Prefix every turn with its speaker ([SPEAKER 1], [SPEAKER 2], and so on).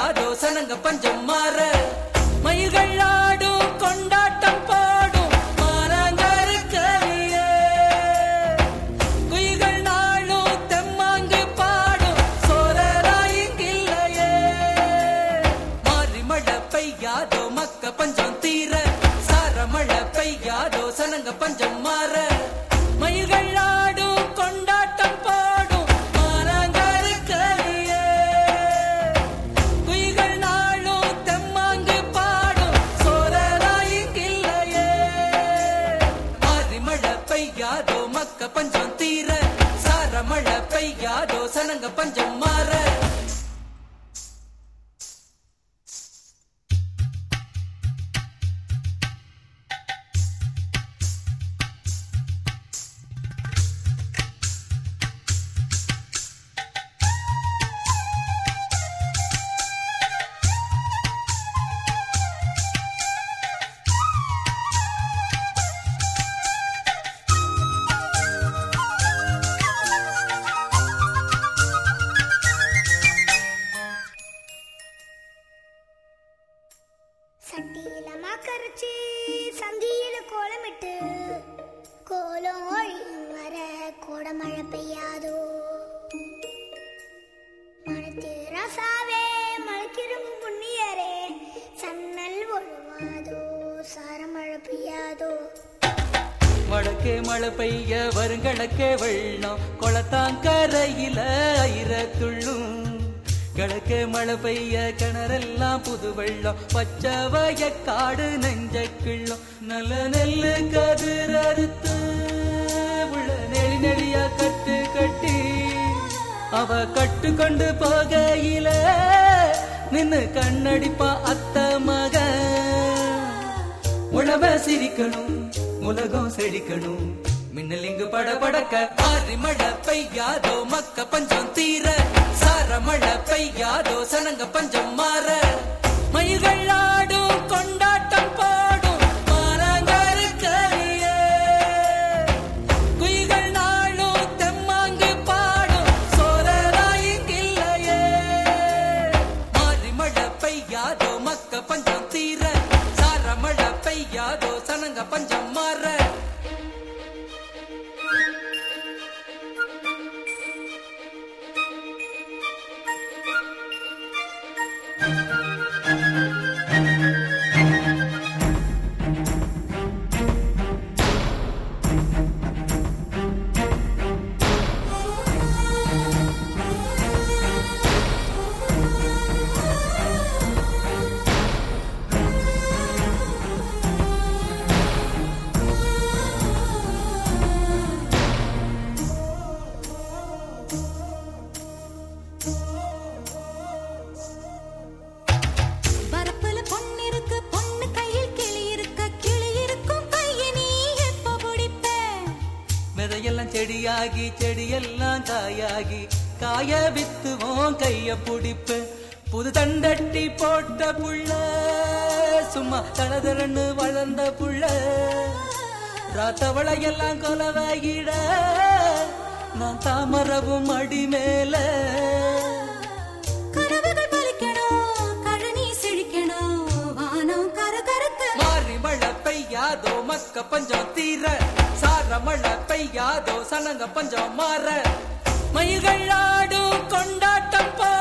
[SPEAKER 1] பெய்யாதோ சனங்க பஞ்சம் மாற மயில்கள் ஆடும் கொண்டாட்டம் போடும் மாறாங்கருக்கலியே குயில்கள் நாளும் தெம்மாங்கு பாடும் சோரராயிங்கில்லையே மாறி மழை பெய்யாதோ மக்க பஞ்சம் தீர சார மழை பெய்யாதோ சனங்க பஞ்சம் மாற மயில்கள் ஆடும் கொண்டாட்டம் போடும் மாறாங்கருக்கலியே குயில்கள் நாளும் தெம்மாங்கு பாடும் சோரராயிங்கில்லையே மாறி மழை பெய்யாதோ மக்க பஞ்சம் தீர சார மழை பெய்யாதோ சனங்க பஞ்சம் மாற
[SPEAKER 2] சட்டியில மாக்கரைச்சி சந்தியில கோலமிட்டு கோலம் ஒழியும் வர கோடமழை பெய்யாதோ மனத்து ரசாவே மலைக்கிரும் புண்ணியரே சன்னல் ஒழுவாதோ சாரமழை பெய்யாதோ
[SPEAKER 1] வடக்கே மழை பெய்ய வருங்கடக்கே வெள்ளம் கொளத்தாங்கரையில ஐரத்துள்ளும் கிழக்கே மழை பெய்ய கிணறெல்லாம் புது வெள்ளம் பச்சை வயக்காடு நெஞ்ச கிள்ளம் நல்ல நெல்லு கதிர் அறுத்து உள்ள நெளி நெளியா கட்டு கட்டி அவ கட்டு கொண்டு போகையில நின்னு கண்ணடிப்பா அத்த மக உழவ சிரிக்கணும் உலகம் செழிக்கணும் மின்னல் இங்கு படபடக்க மாறி மழை பெய்யாதோ மக்க பஞ்சம் தீர சார மழை பெய்யாதோ சனங்க பஞ்சம் மாற மயில்கள் ஆடும் கொண்டாட்டம் போடும் மாறாங்கருக்கலியே குயில்கள் நாளும் தெம்மாங்கு பாடும் சோரராயிங்கில்லையே மாறி மழை பெய்யாதோ மக்க பஞ்சம் தீர சார மழை பெய்யாதோ சனங்க பஞ்சம் மாற விதையெல்லாம் செடியாகி செடியெல்லாம் காயாகி காய வித்துவோம் கைய புடிப்பு புது தண்டட்டி போட்ட புள்ள சும்மா தளதரன்னு வளர்ந்த புள்ள ராத்தவளையெல்லாம் கொலவாகிட நான் தாமரவும் அடி மேல மாறி மழை பெய்யாதோ மக்க பஞ்சம் தீர சார மழை பெய்யாதோ சனங்க பஞ்சம் மாற மயில்கள் ஆடும் கொண்டாட்டம்